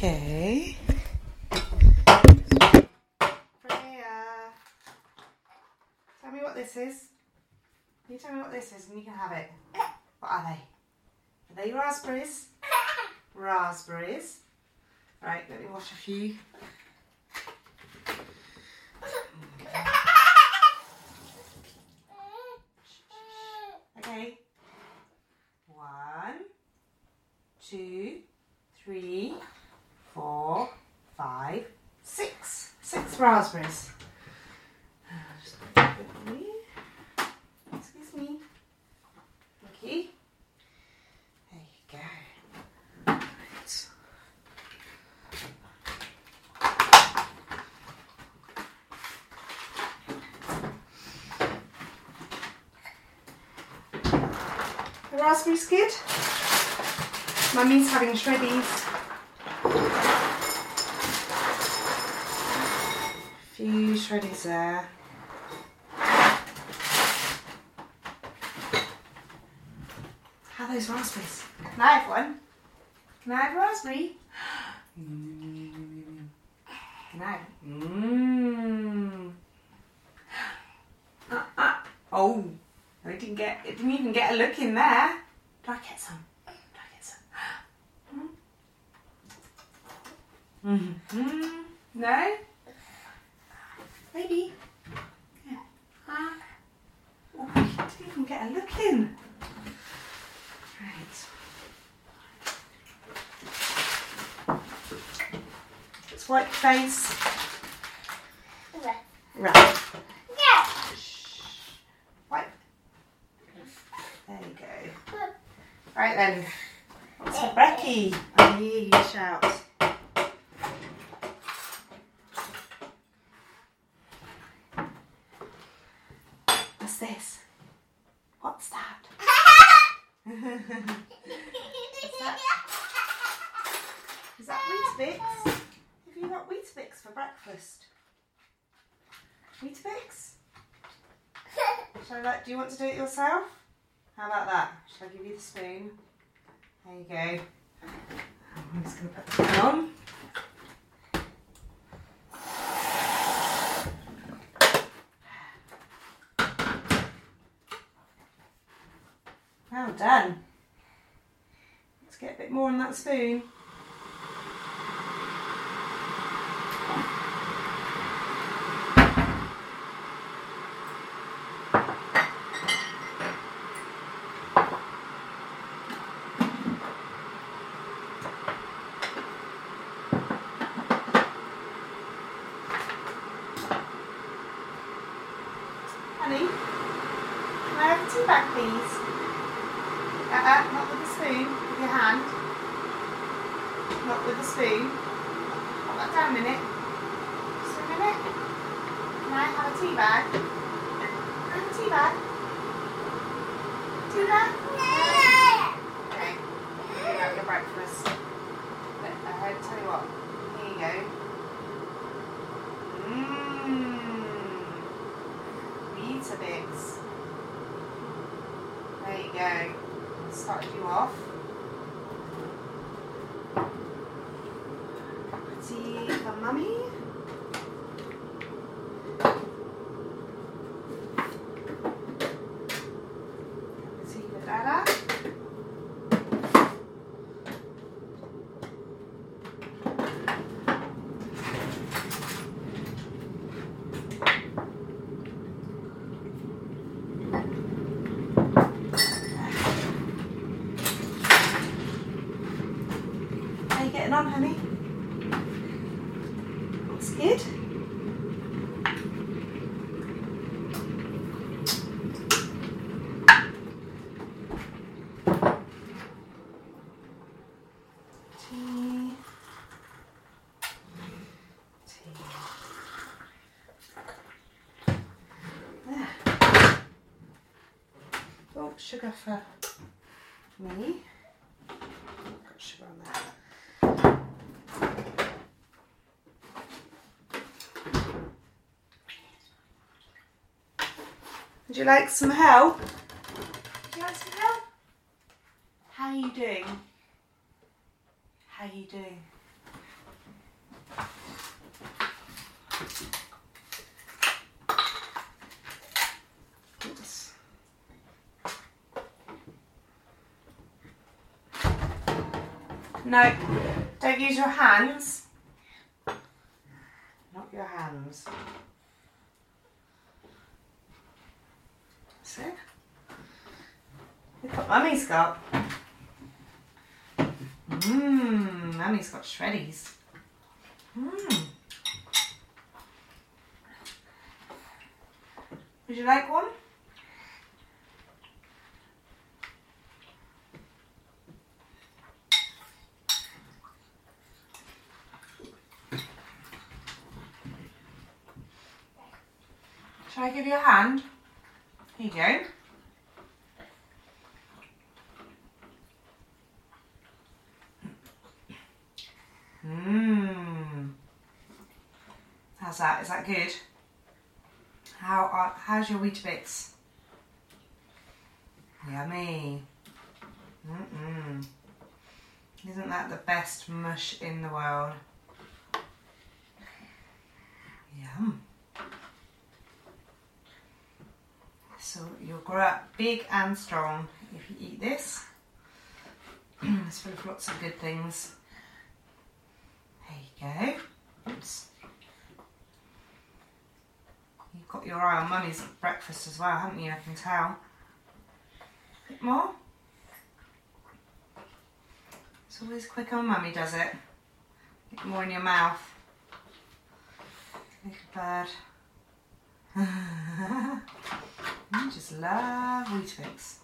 Okay. Freya, tell me what this is. You tell me what this is and you can have it. What are they? Are they raspberries? Raspberries. Right, let me wash a few. Okay. 1, 2, 3, 4, 5, 6. 6 raspberries. Excuse me. Okay. There you go. Right. The raspberries good? Mummy's having shreddies. Few shreddies there. How are those raspberries? Can I have one? Can I have a raspberry? Can I? Oh, it didn't even get a look in there. Do I get some? No? Maybe. Yeah. Oh, I didn't even get a look in. Right. Let's wipe your face. Right. Yeah. Wipe. There you go. Right then. What's for Becky? I hear you shout. What's this? What's that? Is that Weetabix? Have you got Weetabix for breakfast? Weetabix? Do you want to do it yourself? How about that? Shall I give you the spoon? There you go. I'm just going to put the spoon on. Well done. Let's get a bit more on that spoon. Honey, can I have a tea bag, please? Not with the spoon, with your hand. Not with the spoon. Put that down a minute. Just a minute. Can I have a tea bag? Can I have a tea bag? Tea bag? Okay. You got your breakfast. Tell you what. Here you go. Weetabix. There you go. Started you off. Cup of tea for Mummy. Cup of tea for Dada. Getting on, honey? That's good. Tea. There. Oh, sugar for me. Got sugar on there. Would you like some help? Would you like some help? How are you doing? How are you doing? Oops. No, don't use your hands. Not your hands. So, look what Mummy's got. Mummy's got shreddies. Would you like one? Shall I give you a hand? Here you go. How's that? Is that good? How's your Weetabix? Yummy. Isn't that the best mush in the world? Yum. So you'll grow up big and strong if you eat this. It's full of lots of good things. There you go. Oops. You've got your eye on Mummy's breakfast as well, haven't you? I can tell. A bit more. It's always quicker when Mummy does it. Get more in your mouth. Little bird. You just love Weetabix.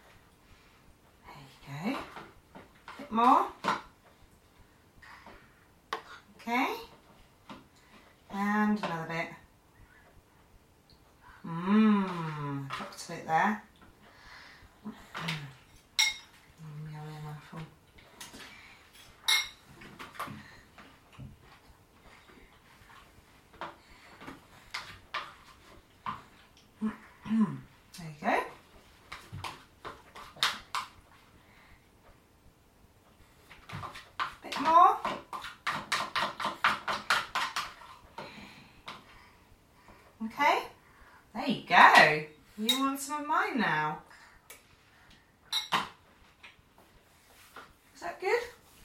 There you go. A bit more. Okay. And another bit. Dropped a bit there. Yummy mouthful. There you go. Bit more. Okay. There you go. You want some of mine now? Is that good?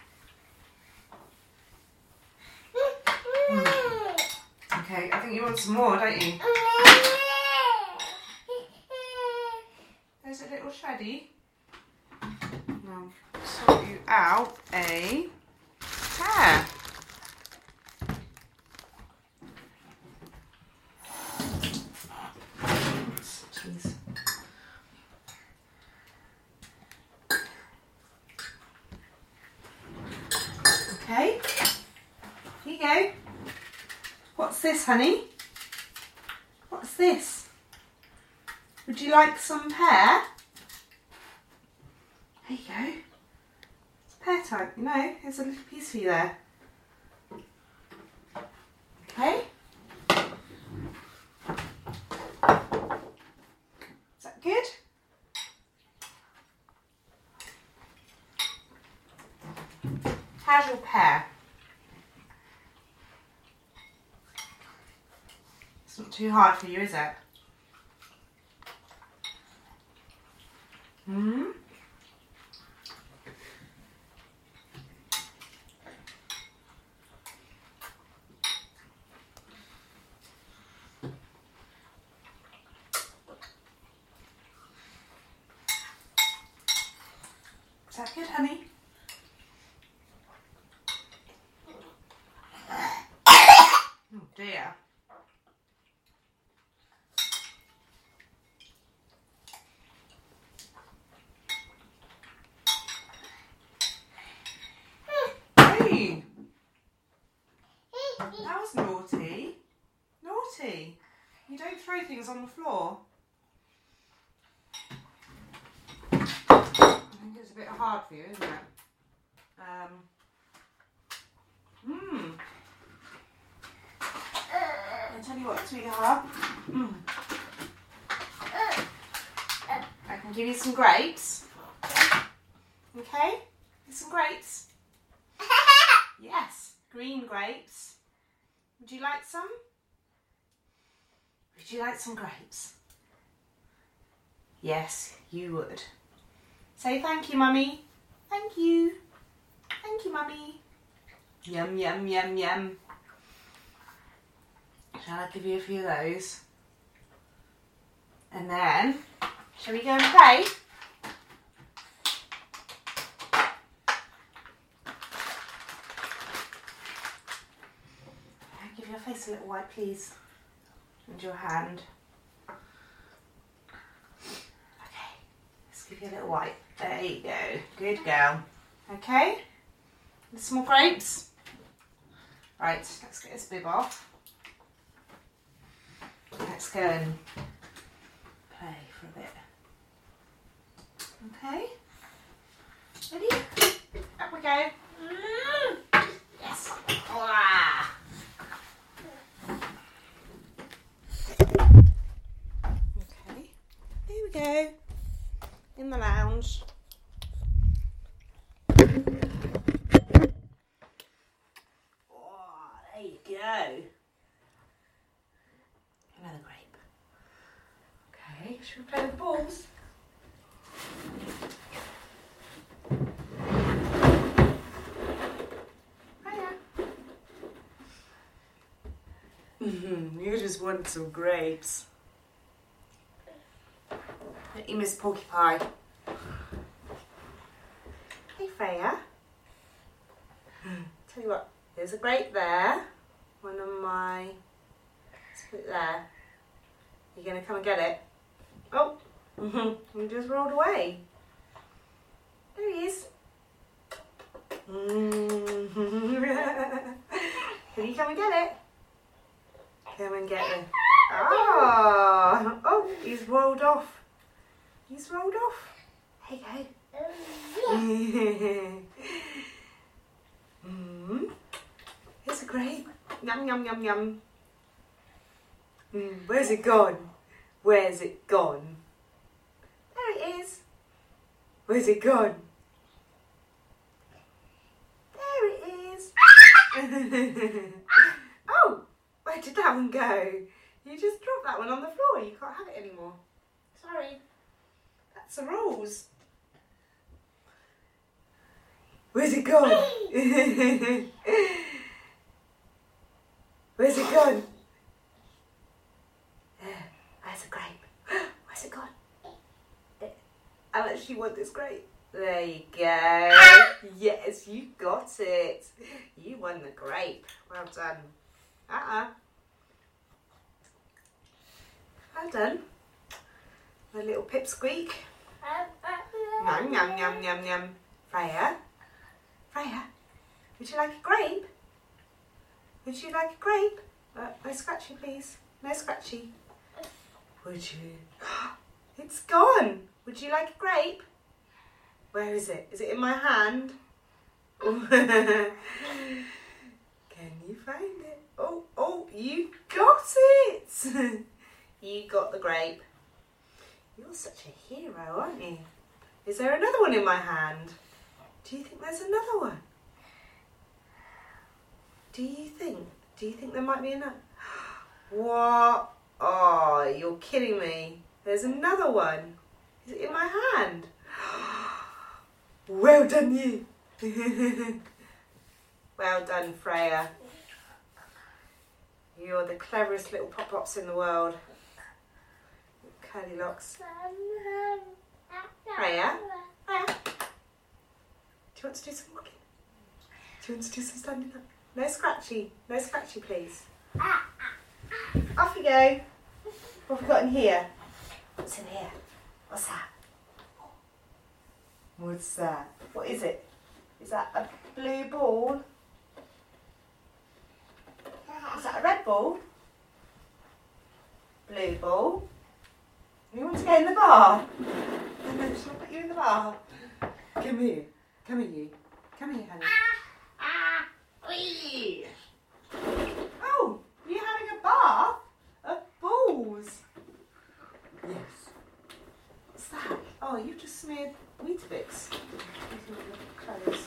Okay, I think you want some more, don't you? There's a little shreddy. I'll sort you out a pear. Jeez. Okay, here you go. What's this, honey? What's this? Would you like some pear? There you go. It's pear time, you know. There's a little piece for you there. Okay. Is that good? How's your pear? It's not too hard for you, is it? Is that good, honey? Oh dear. Hey! That was naughty. Naughty. You don't throw things on the floor. I think it's a bit hard for you, isn't it? I'll tell you what, sweetheart. I can give you some grapes. Okay? Some grapes? Yes, green grapes. Would you like some? Would you like some grapes? Yes, you would. Say thank you, Mummy. Thank you. Thank you, Mummy. Yum, yum, yum, yum. Shall I give you a few of those? And then, shall we go and play? Give your face a little wipe, please. And your hand. Okay, let's give you a little wipe. There you go. Good girl. Okay, some more grapes. Right, let's get this bib off. Let's go and play for a bit. Okay, ready? Up we go. Yes. Wow. Okay, here we go. In the lounge. Oh, there you go. Another grape. Okay, should we play with the balls? Hiya. You just want some grapes. You miss Porcupine. Hey Freya. Tell you what, there's a grape there. One of my. Let's put it there. You gonna come and get it? Oh, he just rolled away. There he is. Can you come and get it? Come and get it. Oh, he's rolled off. He's rolled off. Hey, go. Here's a grape. Yum, yum, yum, yum. Where's it gone? Where's it gone? There it is. Where's it gone? There it is. Oh, where did that one go? You just dropped that one on the floor. You can't have it anymore. Sorry. That's the rules. Where's it gone? Where's it gone? Where's the grape? Where's it gone? I actually want this grape. There you go. Yes, you got it. You won the grape. Well done. Well done. A little pipsqueak. Yum, yum, yum, yum, yum. Freya? Freya? Would you like a grape? Would you like a grape? No scratchy, please. No scratchy. Would you? It's gone. Would you like a grape? Where is it? Is it in my hand? Can you find it? Oh, you got it. You got the grape. You're such a hero, aren't you? Is there another one in my hand? Do you think there's another one? Do you think there might be another? What? Oh, you're kidding me. There's another one. Is it in my hand? Well done, you. Well done, Freya. You're the cleverest little pop-pops in the world. Curly locks. Freya? Freya? Do you want to do some walking? Do you want to do some standing up? No scratchy, please. Off you go. What have we got in here? What's in here? What's that? What's that? What is it? Is that a blue ball? Is that a red ball? Blue ball? You want to go in the bar? And then shall I put you in the bar? Come here. Come here, you. Come here, honey. Oh, you're having a bath of balls. Yes. What's that? Oh, you've just smeared Weetabix. Clothes.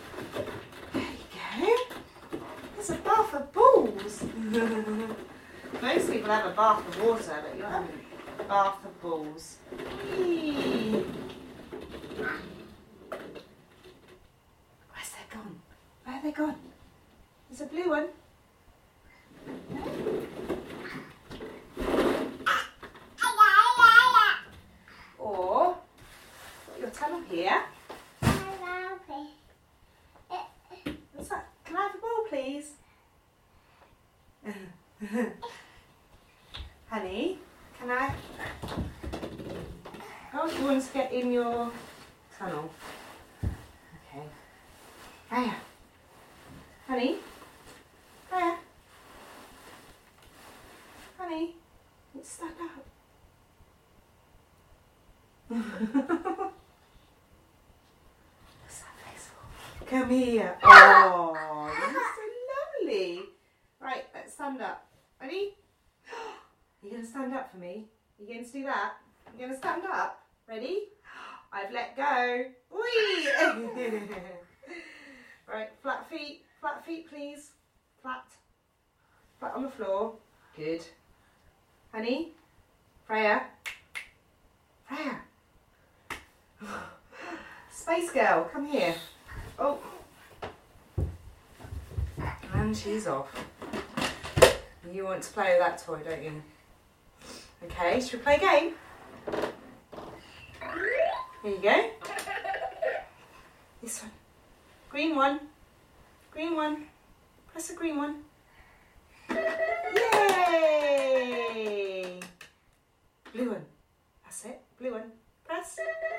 There you go. There's a bath of balls. Most people have a bath of water, but you're having a bath of balls. Whee! Where's they gone? Where have they gone? There's a blue one. Or, put your tunnel here. What's that? Can I have a ball, please? Honey, can I? Oh, you want to get in your tunnel? Okay. Hiya. Honey? Hiya. Honey, let's stand up. What's that face for? Come here. Oh, you're so lovely. Right, let's stand up. Ready? Are you going to stand up for me? Are you going to do that? You're going to stand up. Ready? I've let go. Whee! Right, flat feet please. Flat on the floor. Good. Honey? Freya? Freya? Space girl, come here. Oh. And she's off. You want to play with that toy, don't you? Okay, should we play a game? Here you go. This one. Green one. Green one. Press the green one. Yay! Blue one. That's it. Blue one. Press.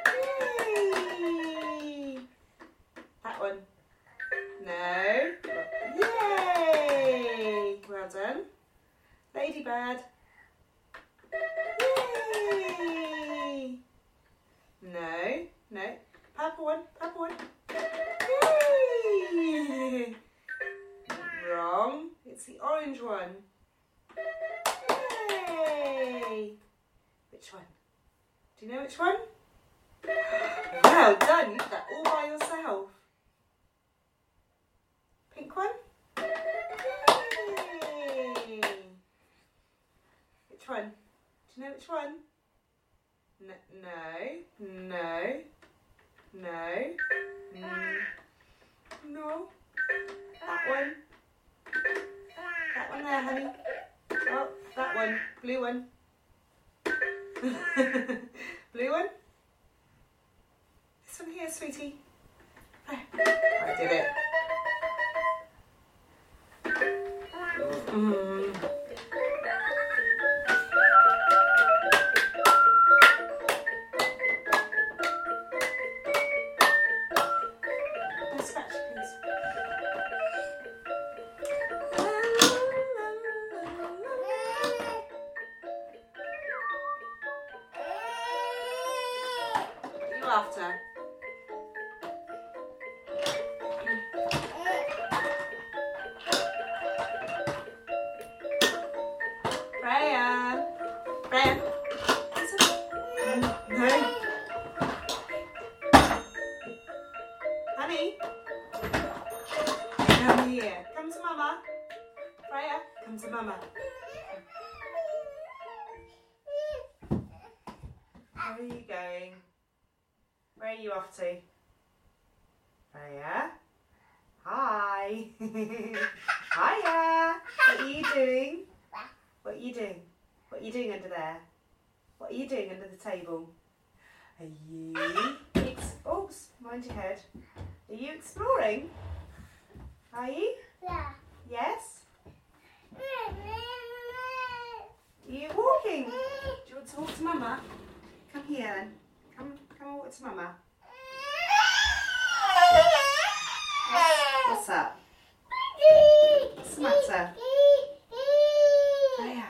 Yay! That one. No. Yay! Well done. Ladybird. Yay! No. Purple one. Yay! Wrong. It's the orange one. Yay! Which one? Do you know which one? Well done. You did that all by yourself. Pink one. Yay! Which one? Do you know which one? No. That one. That one there, honey. Oh, that one. Blue one. Blue one. This one here, sweetie. There. I did it. After. Freya. No. Honey. Come here. Come to Mama. Freya, come to Mama. Where are you going? Where are you off to? Freya? Hi. Hiya. What are you doing? What are you doing? What are you doing under there? What are you doing under the table? Are you... Oops, mind your head. Are you exploring? Are you? Yeah. Yes? Are you walking? Do you want to walk to Mama? Come here then. Come and walk to Mama. What's up? What's the matter? Freya.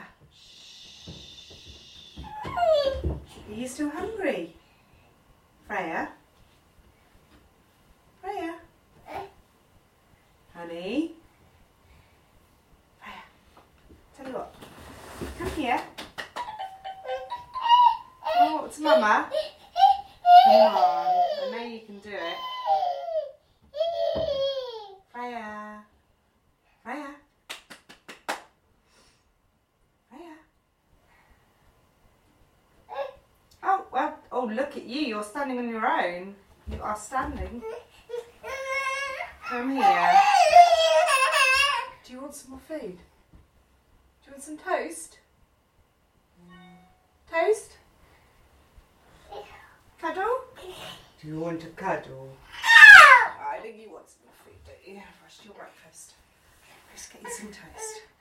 Are you still hungry? Freya? Honey? Freya. Tell you what. Come here. Come and walk to Mama. Come on. I know you can do it. Freya. Oh, look at you. You're standing on your own. You are standing. Come here. Do you want some more food? Do you want some toast? Toast? Cuddle? Do you want to cuddle? I think you want some more food, don't you? I've rushed your breakfast. Let's get you some toast.